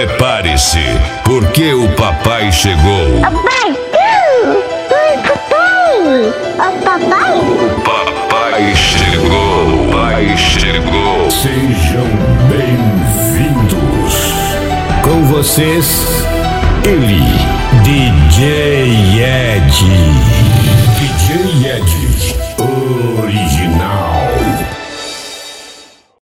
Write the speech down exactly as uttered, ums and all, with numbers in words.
Prepare-se, porque o papai chegou. Papai! Oi, papai! Ó, papai! O papai chegou, o papai chegou. Sejam bem-vindos. Com vocês, ele, D J Ed.